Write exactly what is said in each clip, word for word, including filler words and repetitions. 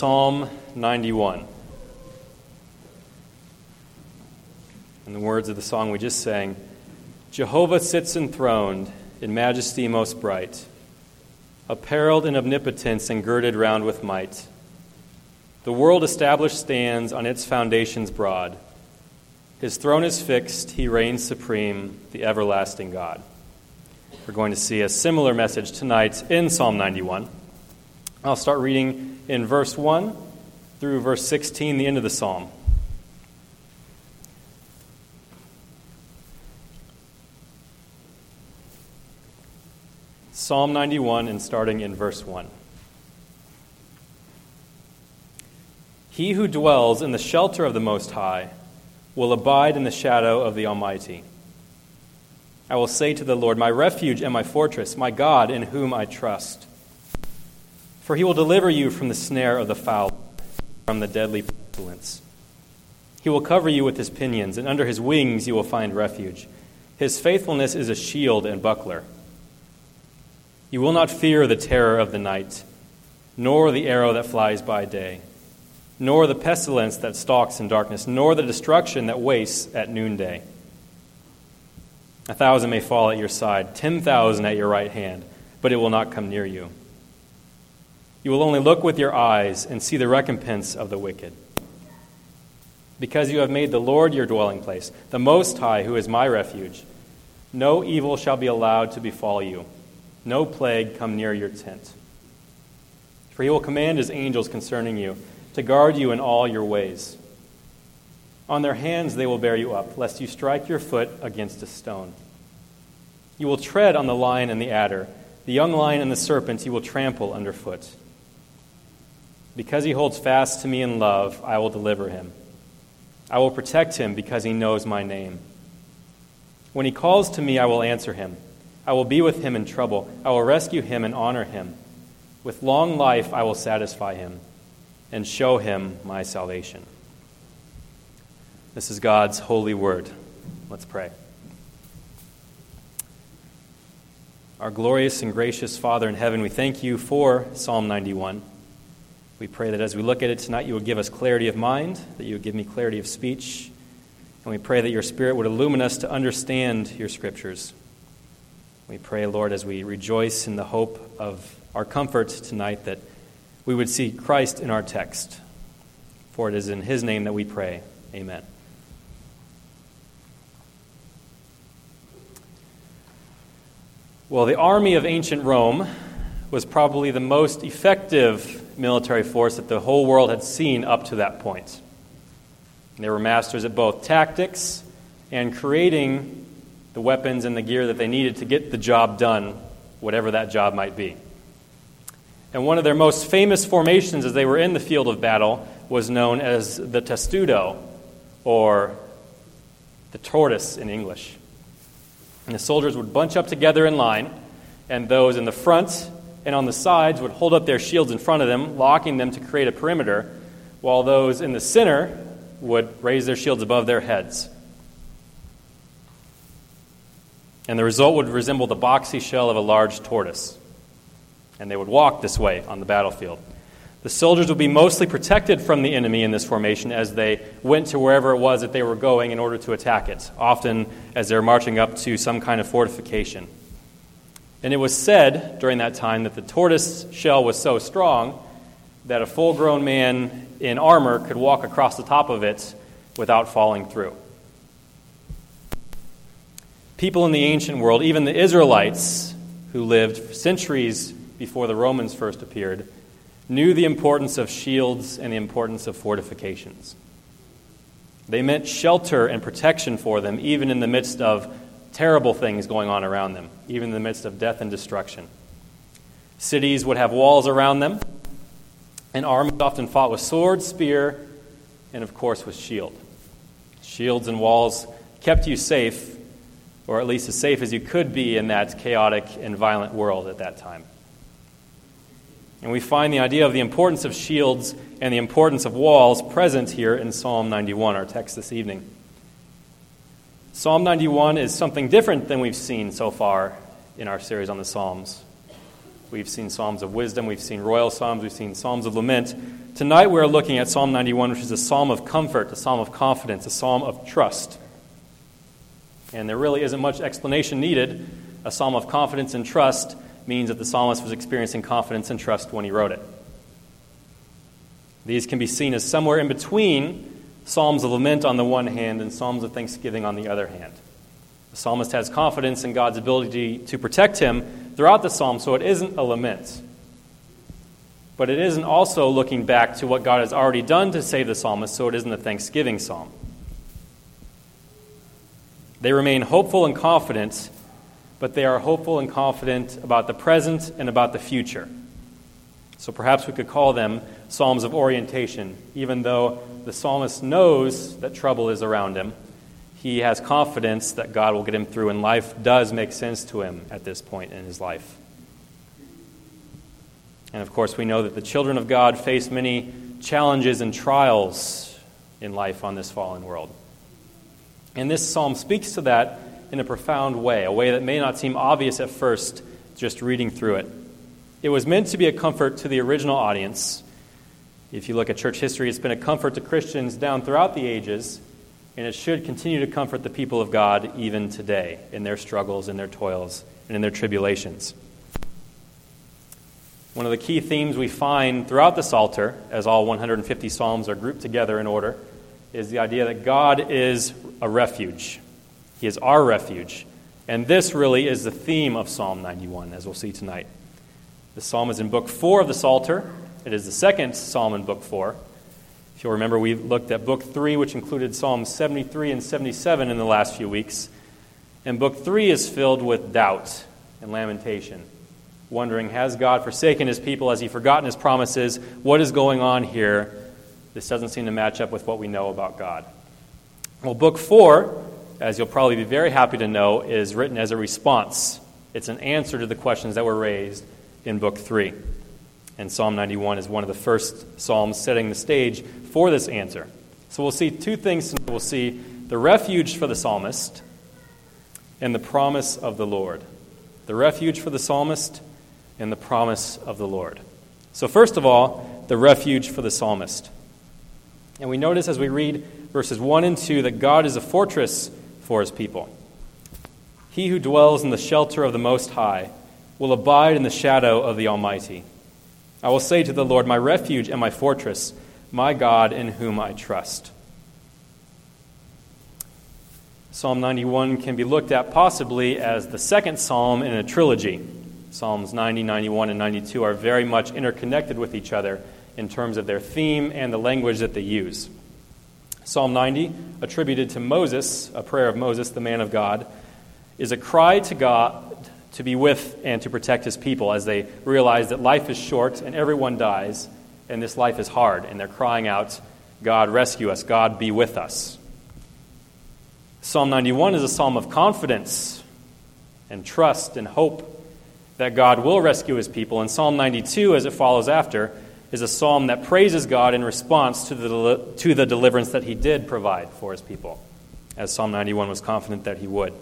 Psalm ninety-one. In the words of the song we just sang, Jehovah sits enthroned in majesty most bright, apparelled in omnipotence and girded round with might. The world established stands on its foundations broad. His throne is fixed, he reigns supreme, the everlasting God. We're going to see a similar message tonight in Psalm ninety-one. I'll start reading in verse one through verse sixteen, the end of the psalm. Psalm ninety-one, and starting in verse one. He who dwells in the shelter of the Most High will abide in the shadow of the Almighty. I will say to the Lord, my refuge and my fortress, my God in whom I trust. For he will deliver you from the snare of the fowler, from the deadly pestilence. He will cover you with his pinions, and under his wings you will find refuge. His faithfulness is a shield and buckler. You will not fear the terror of the night, nor the arrow that flies by day, nor the pestilence that stalks in darkness, nor the destruction that wastes at noonday. A thousand may fall at your side, ten thousand at your right hand, but it will not come near you. You will only look with your eyes and see the recompense of the wicked. Because you have made the Lord your dwelling place, the Most High, who is my refuge, no evil shall be allowed to befall you, no plague come near your tent. For he will command his angels concerning you, to guard you in all your ways. On their hands they will bear you up, lest you strike your foot against a stone. You will tread on the lion and the adder, the young lion and the serpent you will trample underfoot. Because he holds fast to me in love, I will deliver him. I will protect him because he knows my name. When he calls to me, I will answer him. I will be with him in trouble. I will rescue him and honor him. With long life I will satisfy him and show him my salvation. This is God's holy word. Let's pray. Our glorious and gracious Father in heaven, we thank you for Psalm ninety-one. We pray that as we look at it tonight, you would give us clarity of mind, that you would give me clarity of speech, and we pray that your Spirit would illumine us to understand your scriptures. We pray, Lord, as we rejoice in the hope of our comfort tonight, that we would see Christ in our text. For it is in his name that we pray. Amen. Well, the army of ancient Rome was probably the most effective military force that the whole world had seen up to that point. They were masters at both tactics and creating the weapons and the gear that they needed to get the job done, whatever that job might be. And one of their most famous formations as they were in the field of battle was known as the testudo, or the tortoise in English. And the soldiers would bunch up together in line, and those in the front and on the sides would hold up their shields in front of them, locking them to create a perimeter, while those in the center would raise their shields above their heads. And the result would resemble the boxy shell of a large tortoise. And they would walk this way on the battlefield. The soldiers would be mostly protected from the enemy in this formation as they went to wherever it was that they were going in order to attack it, often as they were marching up to some kind of fortification. And it was said during that time that the tortoise shell was so strong that a full-grown man in armor could walk across the top of it without falling through. People in the ancient world, even the Israelites who lived centuries before the Romans first appeared, knew the importance of shields and the importance of fortifications. They meant shelter and protection for them, even in the midst of terrible things going on around them, even in the midst of death and destruction. Cities would have walls around them, and armies often fought with sword, spear, and of course with shield. Shields and walls kept you safe, or at least as safe as you could be in that chaotic and violent world at that time. And we find the idea of the importance of shields and the importance of walls present here in Psalm ninety-one, our text this evening. Psalm ninety-one is something different than we've seen so far in our series on the Psalms. We've seen psalms of wisdom, we've seen royal psalms, we've seen psalms of lament. tonight we are looking at Psalm ninety-one, which is a psalm of comfort, a psalm of confidence, a psalm of trust. And there really isn't much explanation needed. A psalm of confidence and trust means that the psalmist was experiencing confidence and trust when he wrote it. These can be seen as somewhere in between psalms of lament on the one hand and psalms of thanksgiving on the other hand. The psalmist has confidence in God's ability to protect him throughout the psalm, so it isn't a lament. But it isn't also looking back to what God has already done to save the psalmist, so it isn't a thanksgiving psalm. They remain hopeful and confident, but they are hopeful and confident about the present and about the future. So perhaps we could call them psalms of orientation. Even though the psalmist knows that trouble is around him, he has confidence that God will get him through, and life does make sense to him at this point in his life. And of course, we know that the children of God face many challenges and trials in life on this fallen world. And this psalm speaks to that in a profound way, a way that may not seem obvious at first, just reading through it. It was meant to be a comfort to the original audience. If you look at church history, it's been a comfort to Christians down throughout the ages, and it should continue to comfort the people of God even today in their struggles, in their toils, and in their tribulations. One of the key themes we find throughout the Psalter, as all one hundred fifty psalms are grouped together in order, is the idea that God is a refuge. He is our refuge. And this really is the theme of Psalm ninety-one, as we'll see tonight. The psalm is in Book four of the Psalter. It is the second psalm in Book four. If you'll remember, we looked at Book three, which included Psalms seventy-three and seventy-seven in the last few weeks. And Book three is filled with doubt and lamentation, wondering, has God forsaken his people? Has he forgotten his promises? What is going on here? This doesn't seem to match up with what we know about God. Well, Book four, as you'll probably be very happy to know, is written as a response. It's an answer to the questions that were raised in Book three. And Psalm ninety-one is one of the first psalms setting the stage for this answer. So we'll see two things. We'll see the refuge for the psalmist and the promise of the Lord. The refuge for the psalmist and the promise of the Lord. So first of all, the refuge for the psalmist. And we notice as we read verses one and two that God is a fortress for his people. He who dwells in the shelter of the Most High will abide in the shadow of the Almighty. I will say to the Lord, my refuge and my fortress, my God in whom I trust. Psalm ninety-one can be looked at possibly as the second psalm in a trilogy. Psalms ninety, ninety-one, and ninety-two are very much interconnected with each other in terms of their theme and the language that they use. Psalm ninety, attributed to Moses, a prayer of Moses, the man of God, is a cry to God to be with and to protect his people as they realize that life is short and everyone dies, and this life is hard, and they're crying out, God, rescue us, God, be with us. Psalm ninety-one is a psalm of confidence and trust and hope that God will rescue his people, and Psalm ninety-two, as it follows after, is a psalm that praises God in response to the, to the deliverance that he did provide for his people, as Psalm ninety-one was confident that he would.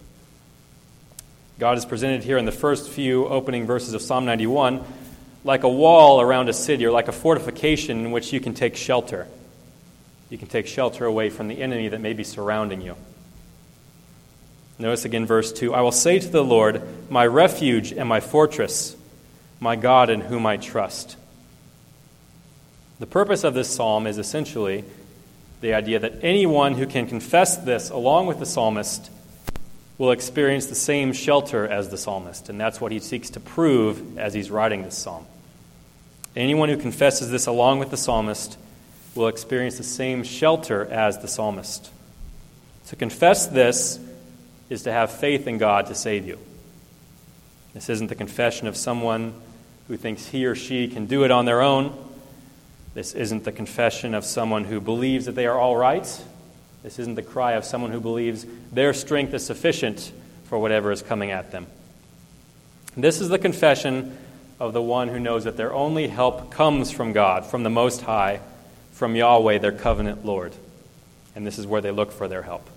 God is presented here in the first few opening verses of Psalm ninety-one like a wall around a city, or like a fortification in which you can take shelter. You can take shelter away from the enemy that may be surrounding you. Notice again verse two, I will say to the Lord, my refuge and my fortress, my God in whom I trust. The purpose of this psalm is essentially the idea that anyone who can confess this along with the psalmist will experience the same shelter as the psalmist, and that's what he seeks to prove as he's writing this psalm. Anyone who confesses this along with the psalmist will experience the same shelter as the psalmist. To confess this is to have faith in God to save you. This isn't the confession of someone who thinks he or she can do it on their own. This isn't the confession of someone who believes that they are all right. This isn't the cry of someone who believes their strength is sufficient for whatever is coming at them. This is the confession of the one who knows that their only help comes from God, from the Most High, from Yahweh, their covenant Lord. And this is where they look for their help.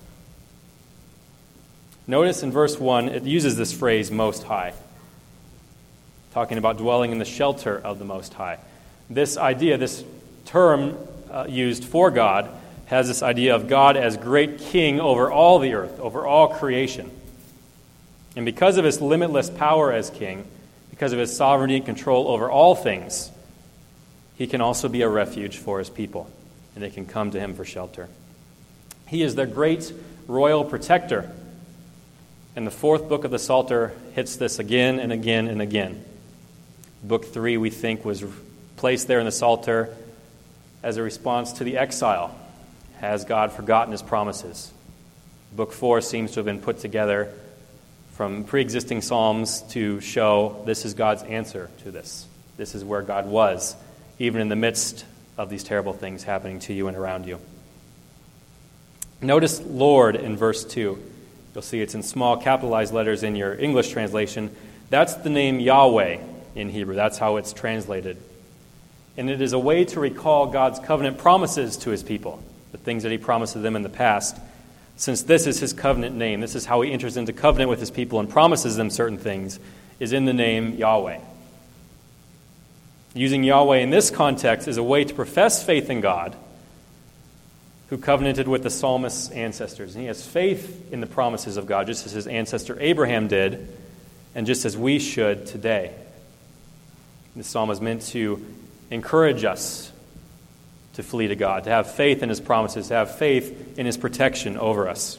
Notice in verse one, it uses this phrase, Most High, talking about dwelling in the shelter of the Most High. This idea, this term uh, used for God has this idea of God as great king over all the earth, over all creation. And because of his limitless power as king, because of his sovereignty and control over all things, he can also be a refuge for his people, and they can come to him for shelter. He is their great royal protector. And the fourth book of the Psalter hits this again and again and again. Book three, we think, was placed there in the Psalter as a response to the exile. Has God forgotten his promises? Book four seems to have been put together from pre-existing Psalms to show this is God's answer to this. This is where God was, even in the midst of these terrible things happening to you and around you. Notice Lord in verse two. You'll see it's in small capitalized letters in your English translation. That's the name Yahweh in Hebrew. That's how it's translated. And it is a way to recall God's covenant promises to his people, the things that he promised to them in the past. Since this is his covenant name, this is how he enters into covenant with his people and promises them certain things, is in the name Yahweh. Using Yahweh in this context is a way to profess faith in God, who covenanted with the psalmist's ancestors. And he has faith in the promises of God, just as his ancestor Abraham did, and just as we should today. This psalm is meant to encourage us to flee to God, to have faith in his promises, to have faith in his protection over us.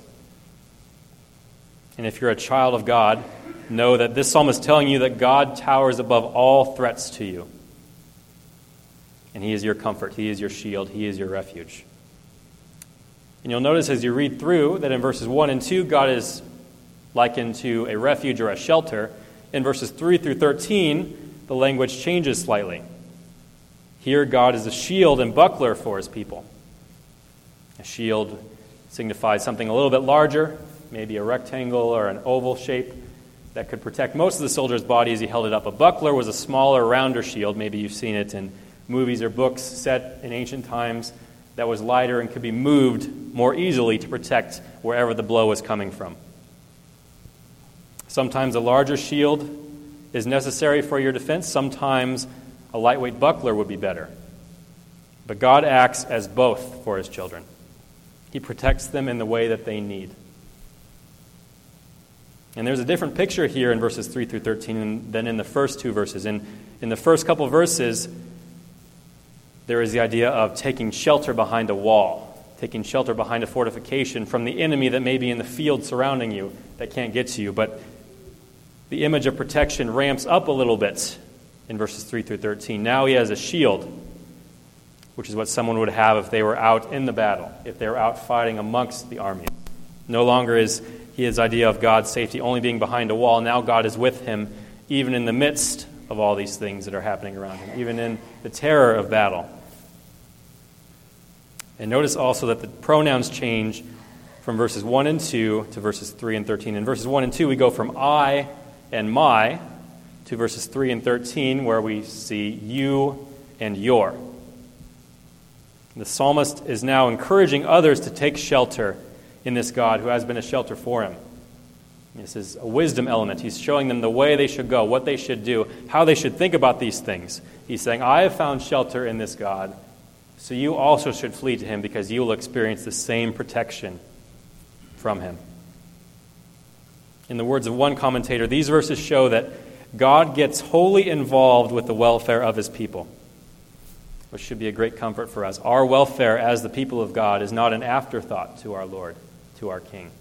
And if you're a child of God, know that this psalm is telling you that God towers above all threats to you. And he is your comfort, he is your shield, he is your refuge. And you'll notice as you read through that in verses one and two, God is likened to a refuge or a shelter. In verses three through thirteen, the language changes slightly. Here, God is a shield and buckler for his people. A shield signifies something a little bit larger, maybe a rectangle or an oval shape that could protect most of the soldier's body as he held it up. A buckler was a smaller, rounder shield. Maybe you've seen it in movies or books set in ancient times, that was lighter and could be moved more easily to protect wherever the blow was coming from. Sometimes a larger shield is necessary for your defense. Sometimes a lightweight buckler would be better. But God acts as both for his children. He protects them in the way that they need. And there's a different picture here in verses three through thirteen than in the first two verses. In, in the first couple of verses, there is the idea of taking shelter behind a wall, taking shelter behind a fortification from the enemy that may be in the field surrounding you that can't get to you. But the image of protection ramps up a little bit in verses three through thirteen. Now he has a shield, which is what someone would have if they were out in the battle, if they were out fighting amongst the army. No longer is his idea of God's safety only being behind a wall. Now God is with him even in the midst of all these things that are happening around him, even in the terror of battle. And notice also that the pronouns change from verses one and two to verses three and thirteen. In verses one and two, we go from I and my to verses three and thirteen, where we see you and your. The psalmist is now encouraging others to take shelter in this God who has been a shelter for him. This is a wisdom element. He's showing them the way they should go, what they should do, how they should think about these things. He's saying, I have found shelter in this God, so you also should flee to him because you will experience the same protection from him. In the words of one commentator, these verses show that God gets wholly involved with the welfare of his people, which should be a great comfort for us. Our welfare as the people of God is not an afterthought to our Lord, to our King.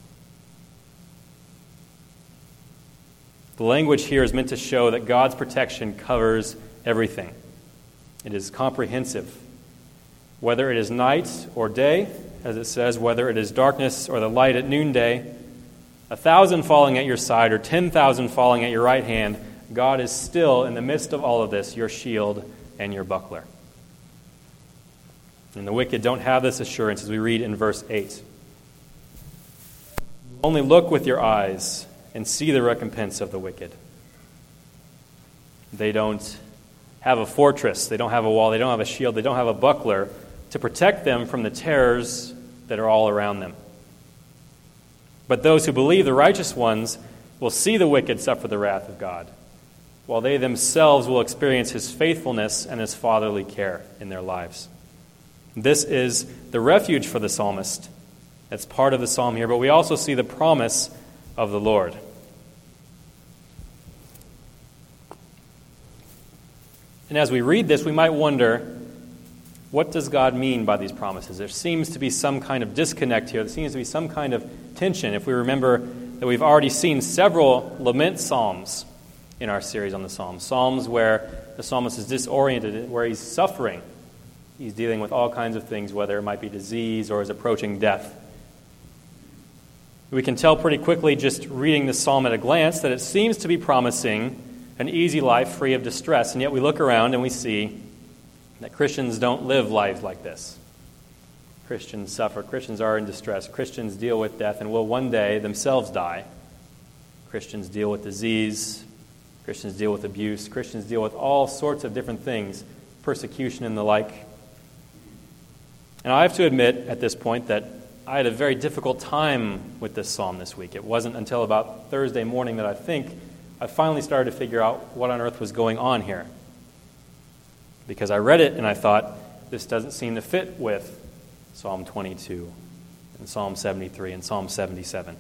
The language here is meant to show that God's protection covers everything. It is comprehensive. Whether it is night or day, as it says, whether it is darkness or the light at noonday, a thousand falling at your side or ten thousand falling at your right hand, God is still, in the midst of all of this, your shield and your buckler. And the wicked don't have this assurance, as we read in verse eight. Only look with your eyes and see the recompense of the wicked. They don't have a fortress, they don't have a wall, they don't have a shield, they don't have a buckler to protect them from the terrors that are all around them. But those who believe, the righteous ones, will see the wicked suffer the wrath of God. while they themselves will experience his faithfulness and his fatherly care in their lives. This is the refuge for the psalmist. That's part of the psalm here, but we also see the promise of the Lord. And as we read this, we might wonder, what does God mean by these promises? There seems to be some kind of disconnect here. There seems to be some kind of tension. If we remember that we've already seen several lament psalms in our series on the Psalms. Psalms where the psalmist is disoriented, where he's suffering. He's dealing with all kinds of things, whether it might be disease or is approaching death. We can tell pretty quickly, just reading this psalm at a glance, that it seems to be promising an easy life free of distress. And yet we look around and we see that Christians don't live lives like this. Christians suffer. Christians are in distress. Christians deal with death and will one day themselves die. Christians deal with disease. Christians deal with abuse. Christians deal with all sorts of different things, persecution and the like. And I have to admit at this point that I had a very difficult time with this psalm this week. It wasn't until about Thursday morning that I think I finally started to figure out what on earth was going on here. Because I read it and I thought, this doesn't seem to fit with Psalm twenty-two and Psalm seventy-three and Psalm seventy-seven.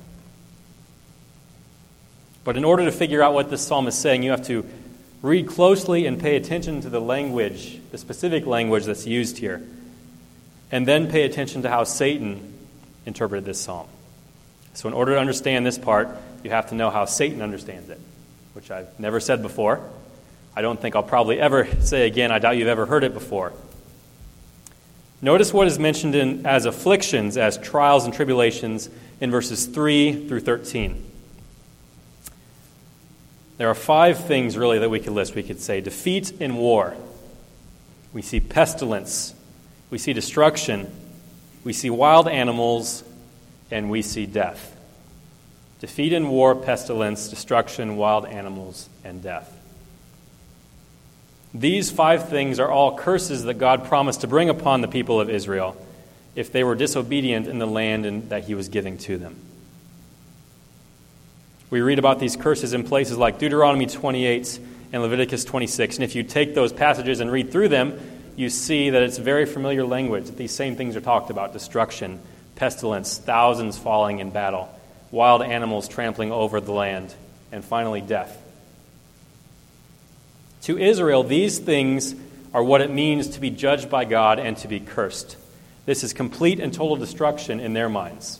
But in order to figure out what this psalm is saying, you have to read closely and pay attention to the language, the specific language that's used here. And then pay attention to how Satan interpreted this psalm. So in order to understand this part, you have to know how Satan understands it, which I've never said before. I don't think I'll probably ever say again. I doubt you've ever heard it before. Notice what is mentioned in as afflictions, as trials and tribulations in verses three through thirteen. There are five things really that we could list. We could say defeat in war. We see pestilence. We see destruction. We see wild animals. And we see death. Defeat in war, pestilence, destruction, wild animals, and death. These five things are all curses that God promised to bring upon the people of Israel if they were disobedient in the land that he was giving to them. We read about these curses in places like Deuteronomy twenty-eight and Leviticus twenty-six. And if you take those passages and read through them, you see that it's very familiar language. These same things are talked about: destruction, pestilence, thousands falling in battle, wild animals trampling over the land, and finally death. To Israel, these things are what it means to be judged by God and to be cursed. This is complete and total destruction in their minds.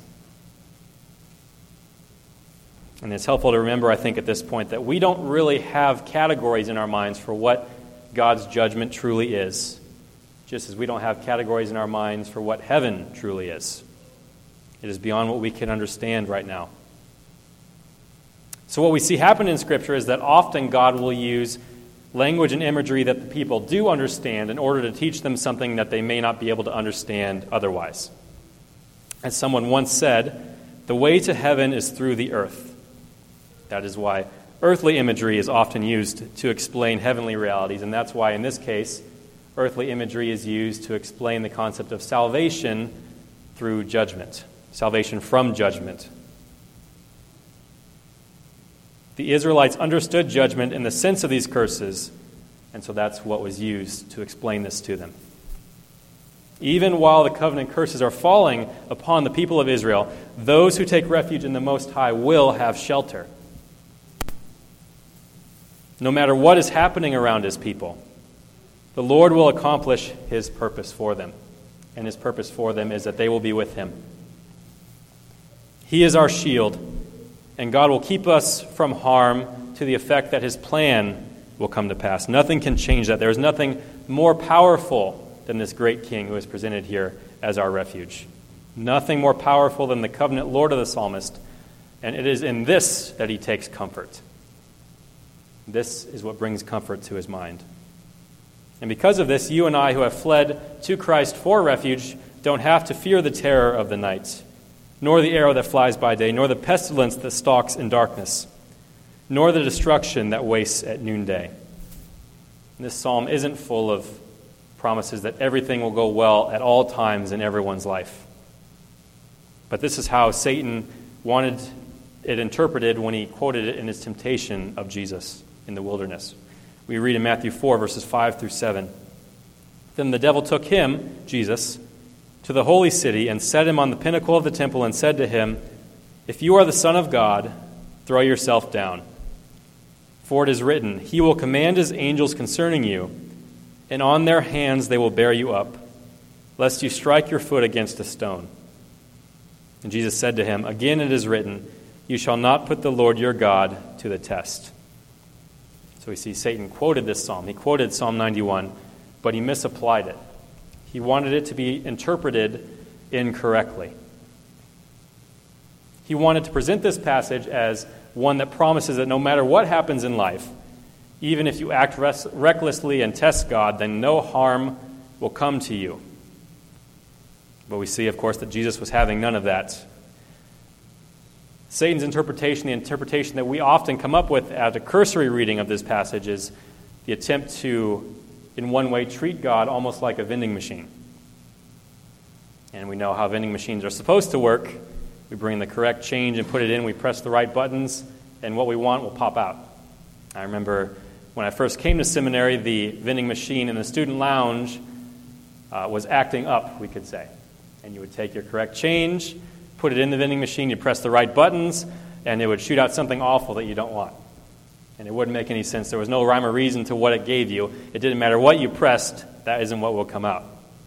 And it's helpful to remember, I think, at this point, that we don't really have categories in our minds for what God's judgment truly is, just as we don't have categories in our minds for what heaven truly is. It is beyond what we can understand right now. So what we see happen in Scripture is that often God will use language and imagery that the people do understand in order to teach them something that they may not be able to understand otherwise. As someone once said, the way to heaven is through the earth. That is why earthly imagery is often used to explain heavenly realities, and that's why in this case, earthly imagery is used to explain the concept of salvation through judgment, salvation from judgment. The Israelites understood judgment in the sense of these curses, and so that's what was used to explain this to them. Even while the covenant curses are falling upon the people of Israel, those who take refuge in the Most High will have shelter. No matter what is happening around his people, the Lord will accomplish his purpose for them, and his purpose for them is that they will be with him. He is our shield, and God will keep us from harm to the effect that his plan will come to pass. Nothing can change that. There is nothing more powerful than this great king who is presented here as our refuge. Nothing more powerful than the covenant Lord of the psalmist, and it is in this that he takes comfort. This is what brings comfort to his mind. And because of this, you and I who have fled to Christ for refuge don't have to fear the terror of the night, nor the arrow that flies by day, nor the pestilence that stalks in darkness, nor the destruction that wastes at noonday. This psalm isn't full of promises that everything will go well at all times in everyone's life. But this is how Satan wanted it interpreted when he quoted it in his temptation of Jesus in the wilderness. We read in Matthew four, verses five through seven. Then the devil took him, Jesus, to the holy city and set him on the pinnacle of the temple and said to him, "If you are the Son of God, throw yourself down. For it is written, He will command His angels concerning you, and on their hands they will bear you up, lest you strike your foot against a stone." And Jesus said to him, "Again it is written, You shall not put the Lord your God to the test." So we see Satan quoted this psalm. He quoted Psalm ninety-one, but he misapplied it. He wanted it to be interpreted incorrectly. He wanted to present this passage as one that promises that no matter what happens in life, even if you act res- recklessly and test God, then no harm will come to you. But we see, of course, that Jesus was having none of that. Satan's interpretation, the interpretation that we often come up with at a cursory reading of this passage, is the attempt to, in one way, treat God almost like a vending machine. And we know how vending machines are supposed to work. We bring the correct change and put it in, we press the right buttons, and what we want will pop out. I remember when I first came to seminary, the vending machine in the student lounge uh, was acting up, we could say. And you would take your correct change, put it in the vending machine, you press the right buttons, and it would shoot out something awful that you don't want. And it wouldn't make any sense. There was no rhyme or reason to what it gave you. It didn't matter what you pressed, that isn't what will come out.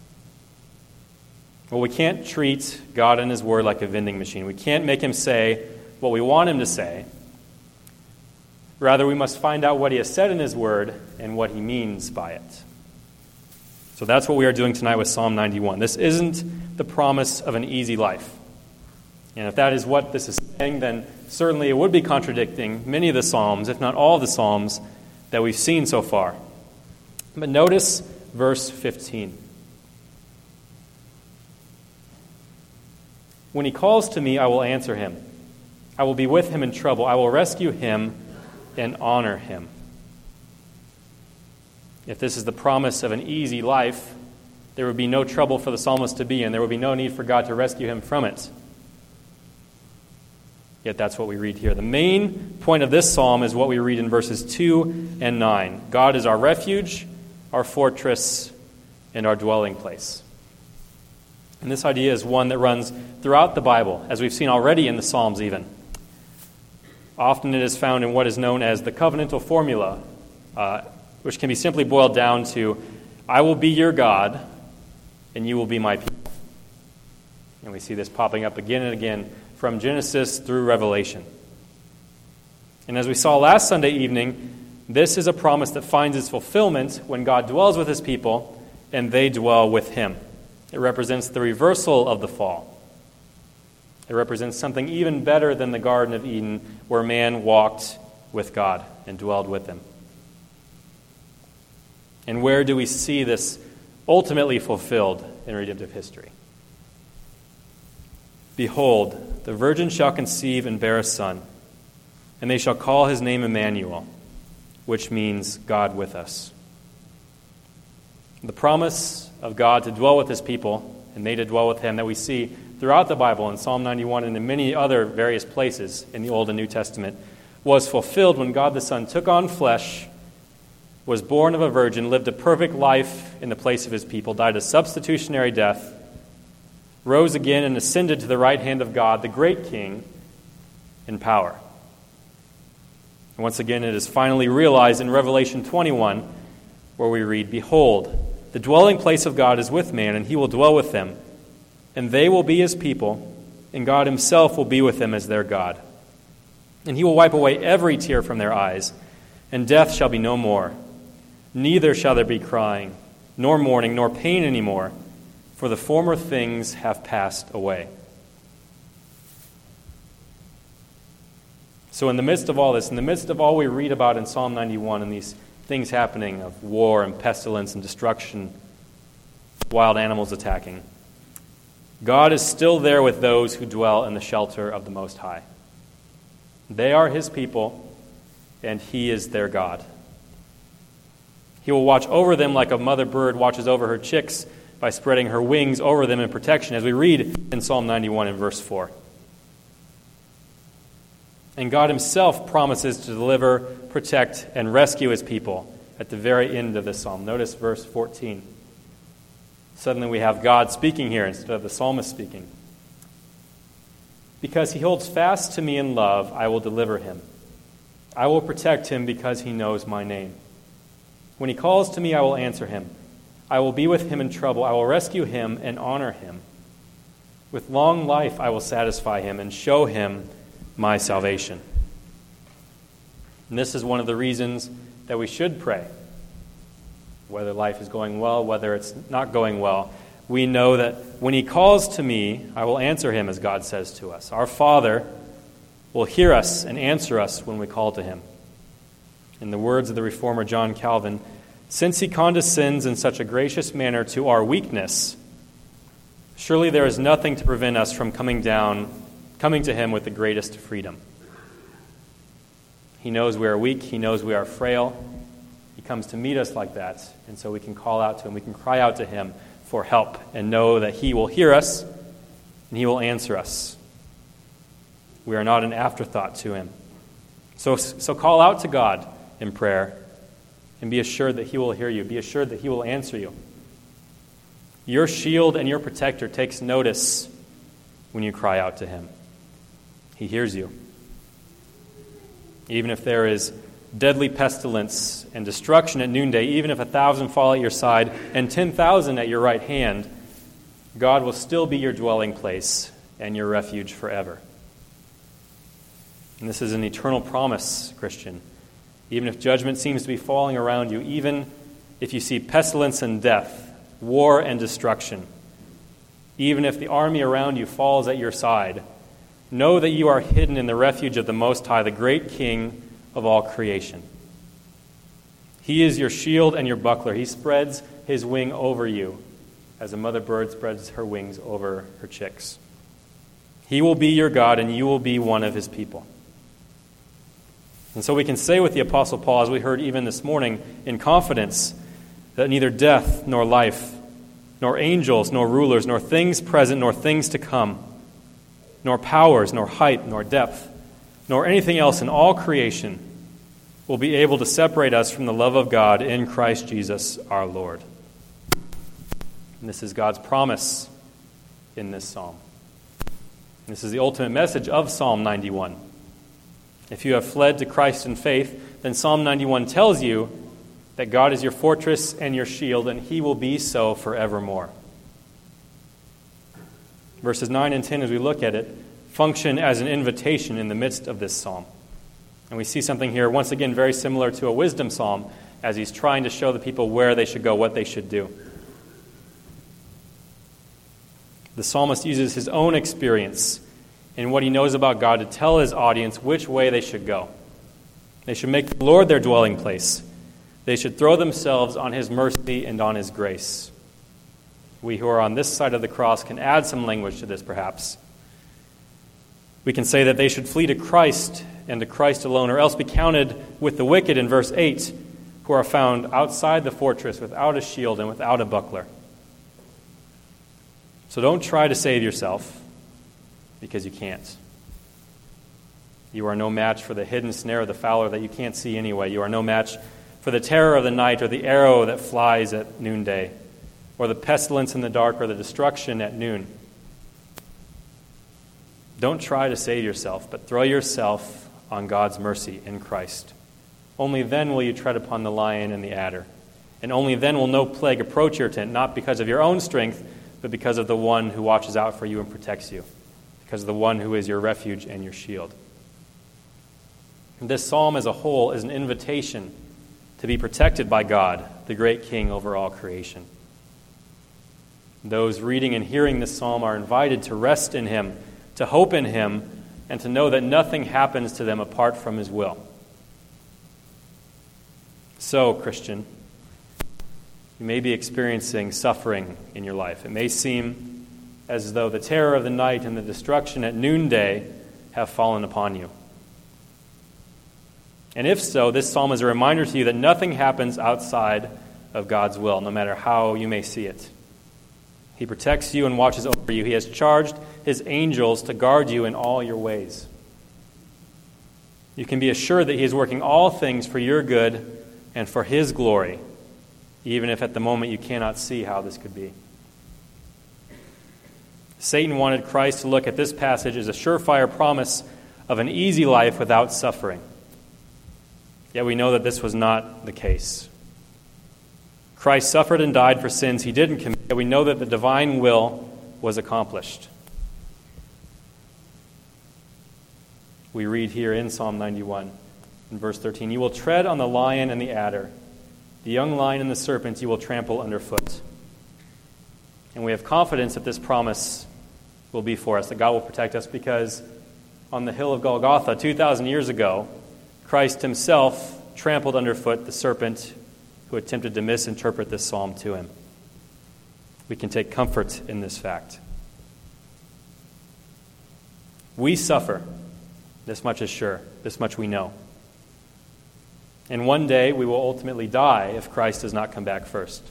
Well, we can't treat God and His Word like a vending machine. We can't make Him say what we want Him to say. Rather, we must find out what He has said in His Word and what He means by it. So that's what we are doing tonight with Psalm ninety-one. This isn't the promise of an easy life. And if that is what this is saying, then certainly it would be contradicting many of the Psalms, if not all of the Psalms, that we've seen so far. But notice verse fifteen. "When he calls to me, I will answer him. I will be with him in trouble. I will rescue him and honor him." If this is the promise of an easy life, there would be no trouble for the psalmist to be in. There would be no need for God to rescue him from it. Yet that's what we read here. The main point of this psalm is what we read in verses two and nine. God is our refuge, our fortress, and our dwelling place. And this idea is one that runs throughout the Bible, as we've seen already in the Psalms even. Often it is found in what is known as the covenantal formula, uh, which can be simply boiled down to, "I will be your God, and you will be my people." And we see this popping up again and again from Genesis through Revelation. And as we saw last Sunday evening, this is a promise that finds its fulfillment when God dwells with His people and they dwell with Him. It represents the reversal of the fall. It represents something even better than the Garden of Eden, where man walked with God and dwelled with Him. And where do we see this ultimately fulfilled in redemptive history? "Behold, the virgin shall conceive and bear a son, and they shall call his name Emmanuel," which means God with us. The promise of God to dwell with His people, and they to dwell with Him, that we see throughout the Bible in Psalm ninety-one and in many other various places in the Old and New Testament, was fulfilled when God the Son took on flesh, was born of a virgin, lived a perfect life in the place of His people, died a substitutionary death, rose again and ascended to the right hand of God, the great King, in power. And once again, it is finally realized in Revelation twenty-one, where we read, "Behold, the dwelling place of God is with man, and He will dwell with them, and they will be His people, and God Himself will be with them as their God. And He will wipe away every tear from their eyes, and death shall be no more. Neither shall there be crying, nor mourning, nor pain any more, for the former things have passed away." So in the midst of all this, in the midst of all we read about in Psalm ninety-one and these things happening of war and pestilence and destruction, wild animals attacking, God is still there with those who dwell in the shelter of the Most High. They are His people, and He is their God. He will watch over them like a mother bird watches over her chicks by spreading her wings over them in protection, as we read in Psalm ninety-one in verse four. And God Himself promises to deliver, protect, and rescue His people, at the very end of this psalm. Notice verse fourteen. Suddenly we have God speaking here instead of the psalmist speaking. Because he holds fast to me in love, I will deliver him. I will protect him because he knows my name. When he calls to me, I will answer him. I will be with him in trouble. I will rescue him and honor him. With long life I will satisfy him and show him my salvation. And this is one of the reasons that we should pray. Whether life is going well, whether it's not going well, we know that when he calls to me, I will answer him, as God says to us. Our Father will hear us and answer us when we call to him. In the words of the Reformer John Calvin, since he condescends in such a gracious manner to our weakness, surely there is nothing to prevent us from coming down, coming to him with the greatest freedom. He knows we are weak. He knows we are frail. He comes to meet us like that. And so we can call out to him. We can cry out to him for help and know that he will hear us and he will answer us. We are not an afterthought to him. So, so call out to God in prayer and be assured that he will hear you. Be assured that he will answer you. Your shield and your protector takes notice when you cry out to him. He hears you. Even if there is deadly pestilence and destruction at noonday, even if a thousand fall at your side and ten thousand at your right hand, God will still be your dwelling place and your refuge forever. And this is an eternal promise, Christian. Even if judgment seems to be falling around you, even if you see pestilence and death, war and destruction, even if the army around you falls at your side, know that you are hidden in the refuge of the Most High, the great King of all creation. He is your shield and your buckler. He spreads his wing over you as a mother bird spreads her wings over her chicks. He will be your God, and you will be one of his people. And so we can say with the Apostle Paul, as we heard even this morning, in confidence, that neither death nor life, nor angels, nor rulers, nor things present, nor things to come, nor powers, nor height, nor depth, nor anything else in all creation will be able to separate us from the love of God in Christ Jesus our Lord. And this is God's promise in this psalm. This is the ultimate message of Psalm ninety-one. If you have fled to Christ in faith, then Psalm ninety-one tells you that God is your fortress and your shield, and he will be so forevermore. Verses nine and ten, as we look at it, function as an invitation in the midst of this psalm. And we see something here, once again, very similar to a wisdom psalm, as he's trying to show the people where they should go, what they should do. The psalmist uses his own experience and what he knows about God to tell his audience which way they should go. They should make the Lord their dwelling place. They should throw themselves on his mercy and on his grace. We who are on this side of the cross can add some language to this, perhaps. We can say that they should flee to Christ and to Christ alone, or else be counted with the wicked in verse eight, who are found outside the fortress without a shield and without a buckler. So don't try to save yourself, because you can't. You are no match for the hidden snare of the fowler that you can't see anyway. You are no match for the terror of the night, or the arrow that flies at noonday, or the pestilence in the dark, or the destruction at noon. Don't try to save yourself, but throw yourself on God's mercy in Christ. Only then will you tread upon the lion and the adder. And only then will no plague approach your tent, not because of your own strength, but because of the one who watches out for you and protects you, because of the one who is your refuge and your shield. And this psalm as a whole is an invitation to be protected by God, the great King over all creation. Those reading and hearing this psalm are invited to rest in him, to hope in him, and to know that nothing happens to them apart from his will. So, Christian, you may be experiencing suffering in your life. It may seem as though the terror of the night and the destruction at noonday have fallen upon you. And if so, this psalm is a reminder to you that nothing happens outside of God's will, no matter how you may see it. He protects you and watches over you. He has charged his angels to guard you in all your ways. You can be assured that he is working all things for your good and for his glory, even if at the moment you cannot see how this could be. Satan wanted Christ to look at this passage as a surefire promise of an easy life without suffering. Yet we know that this was not the case. Christ suffered and died for sins he didn't commit, yet we know that the divine will was accomplished. We read here in Psalm ninety-one, in verse thirteen, "You will tread on the lion and the adder, the young lion and the serpent you will trample underfoot." And we have confidence that this promise will be for us, that God will protect us, because on the hill of Golgotha two thousand years ago, Christ himself trampled underfoot the serpent who attempted to misinterpret this psalm to him. We can take comfort in this fact. We suffer. This much is sure. This much we know. And one day we will ultimately die if Christ does not come back first.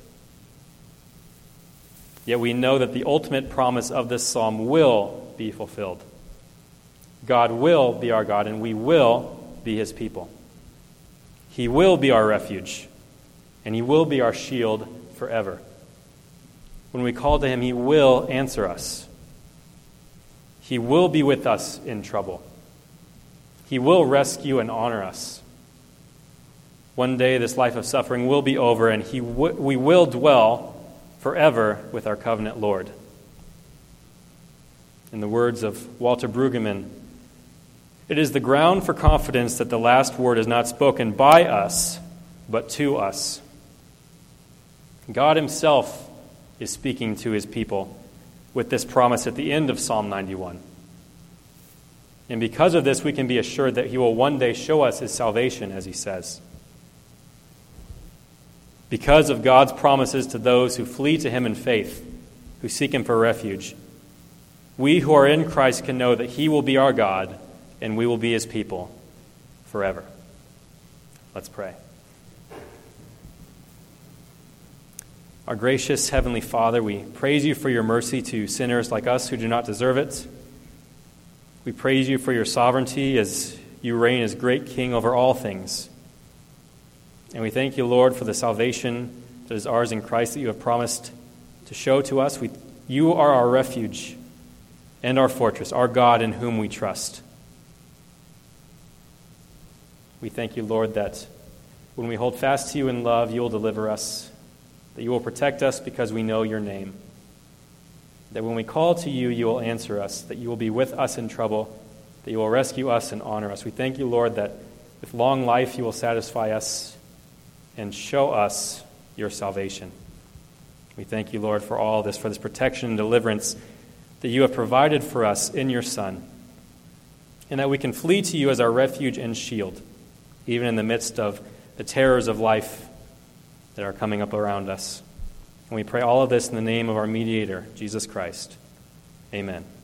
Yet we know that the ultimate promise of this psalm will be fulfilled. God will be our God, and we will be his people. He will be our refuge, and he will be our shield forever. When we call to him, he will answer us. He will be with us in trouble. He will rescue and honor us. One day this life of suffering will be over, and he w- we will dwell forever with our covenant Lord. In the words of Walter Brueggemann, "It is the ground for confidence that the last word is not spoken by us, but to us." God himself is speaking to his people with this promise at the end of Psalm ninety-one. And because of this, we can be assured that he will one day show us his salvation, as he says. Because of God's promises to those who flee to him in faith, who seek him for refuge, we who are in Christ can know that he will be our God, and we will be his people forever. Let's pray. Our gracious Heavenly Father, we praise you for your mercy to sinners like us who do not deserve it. We praise you for your sovereignty as you reign as great King over all things. And we thank you, Lord, for the salvation that is ours in Christ that you have promised to show to us. We, you are our refuge and our fortress, our God in whom we trust. We thank you, Lord, that when we hold fast to you in love, you will deliver us, that you will protect us because we know your name, that when we call to you, you will answer us, that you will be with us in trouble, that you will rescue us and honor us. We thank you, Lord, that with long life you will satisfy us and show us your salvation. We thank you, Lord, for all this, for this protection and deliverance that you have provided for us in your Son, and that we can flee to you as our refuge and shield, even in the midst of the terrors of life that are coming up around us. And we pray all of this in the name of our mediator, Jesus Christ. Amen.